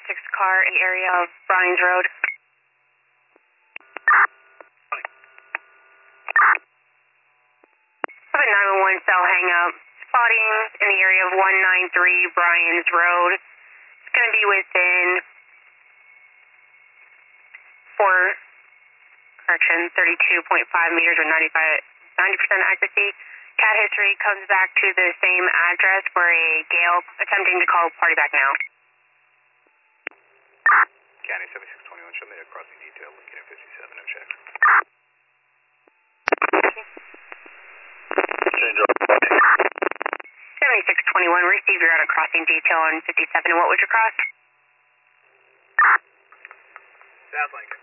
car in the area of Bryan's Road. 911 cell hangup. Spotting in the area of 193 Bryan's Road. It's going to be within 32.5 meters or 90% accuracy. CAT history comes back to the same address for a Gale attempting to call party back now. County 7621, show me a crossing detail, looking at 57, no check. Change up. 7621, receive your out of crossing detail on 57. And what was your cross? South Lake.